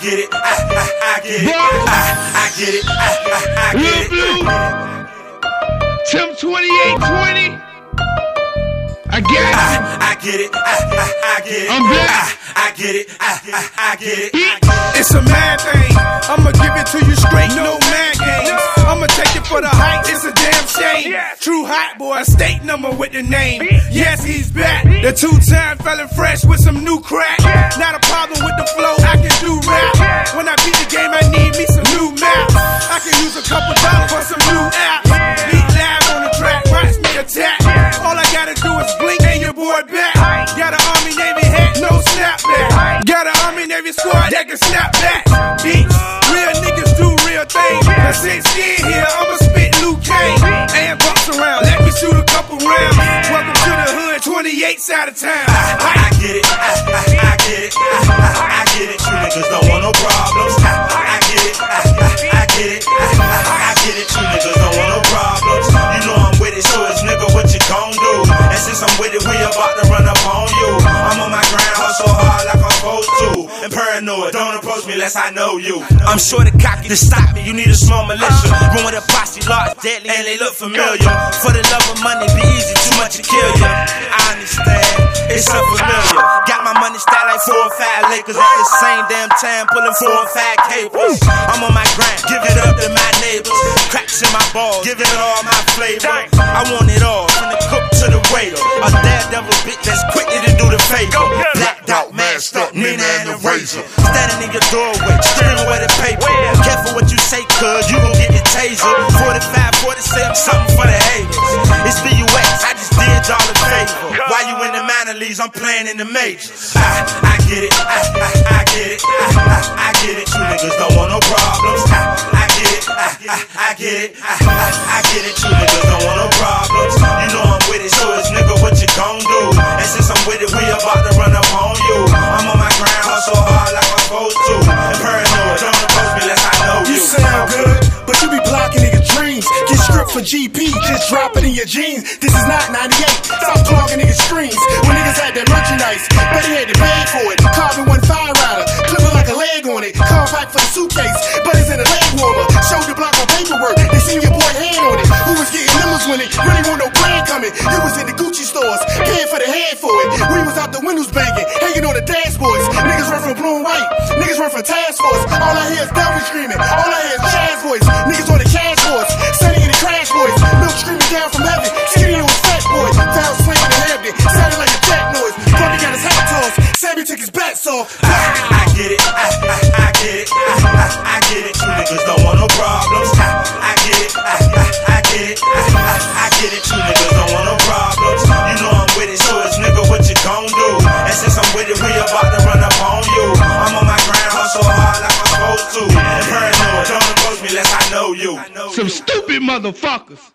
get it, I get it, I get it, I get it. Blue, Tim 2820. I got it. I get it, I get it. I'm back. I get it, I get it. It's a mad thing. I'ma give it to you straight, no mad games. I'ma take it for the hype, it's a damn shame. True hot boy, a state number with the name. Yes, he's back. The two-time felon fresh with some new crack. Not a problem with the flow, I can do rap. When I beat the game, I need me some new maps. I can use a couple dollars for some new apps. Beat live on the track, watch me attack. All I gotta do is blink and your boy back. Got an Army Navy hat, no snapback. Got an Army Navy squad that can snap back. Beats, real niggas do real things. But since here, I'ma spit Luke Kane. And bumps around, let me shoot a couple rounds. Welcome to the hood, 28 side of town. I get it, I get it, I get it. You niggas don't want no problems. I get it, I get it, I get it. You niggas don't want no problems. You know I'm with it, so it's nigga what you gon' do. And since I'm with it, we about to run up on you. I'm on my grind, hustle hard like I'm supposed to. And paranoid, don't approach me unless I know you. I'm sure the cocky to stop me, you need a small militia. Run with a posse, large, deadly, and they look familiar. For the love of money, be easy, too much to kill you. I understand, it's unfamiliar. Got my money stacked like 4 or 5 Lakers at the same damn time, pulling 4 or 5 capers. I'm on my grind, give it up to my neighbors. Cracks in my balls, giving it all my flavor. I want it all, from the cook to the waiter. A daredevil bitch that's quickly to do the favor. Blacked out, masked up, Nina and the razor. Standing in your doorway, screaming with the paper. Careful what you say, cuz you gon' get your taser. 45, 47, something for the haters. It's BUX, I just did y'all a favor. While you in the minor leagues, I'm playing in the majors. I get it, I get it, I get it. You niggas don't want no problems. I get it, I get it, I get it. You niggas don't want no problems. You know I'm with it, so it's nigga what you gon' do. And since I'm with it, we about to run up on you. I'm on my grind, hustle hard like I'm supposed to. And paranoid, don't approach me unless I know you. You sound good, but you be blocking niggas' dreams. Get stripped for GP, just drop it in your jeans. This is not 98, stop clogging niggas' screens. When niggas had that merchandise, bet he had to pay for it. Carbon 1 fire rider, clipping like a leg on it. Compact for the suitcase, but it's in a leg warmer. Shoulder block on paperwork, they seen your boy hand on it. Who was getting numbers when it really want no brand coming? You was in the Gucci stores, paying for the head for it. We was out the windows banging, hanging on the dashboards. Niggas run from blue and white, niggas run from task force. All I hear is Delvin screaming, all I hear is Chaz voice. Niggas on the cash force, Sunny in the crash voice. Milk screaming down from heaven, Skinny on his fat boy. Foul slaying in Hampton, sounding like a jack noise. Bumpy got his hat tossed, Sammy took his bats off. I get it, I get it, I get it. You niggas don't want no problems. I get it, I get it, I get it. You niggas don't want no problems. You know I'm with it, so it's nigga what you gon' do. And since I'm with it, we about to run up on you. I'm on my grind, hustle hard like I'm supposed to. And paranoid, don't approach me unless I know you. Some stupid motherfuckers.